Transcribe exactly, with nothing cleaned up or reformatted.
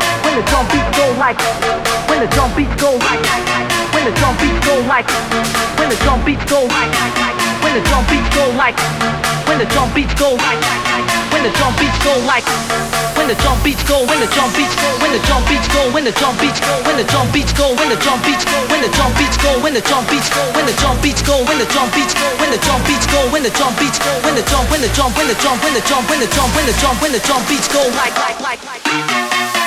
when the drum beats go like, when the drum beats go like, when the drum beats go like, when the drum beats go like, when the drum beats go like, when the drum beats go like, when the drum beats go like, when the drum beats go, when the drum beats go, when the drum beats go, when the drum beats go, when the drum beats go, when the drum beats go, when the drum beats go, when the drum beats go, when the drum beats go, when the drum beats go, when the drum beats go, when the drum beats go, when the drum, when the drum, when the drum, when the drum, when the drum, when the drum, when the drum beats go like like like like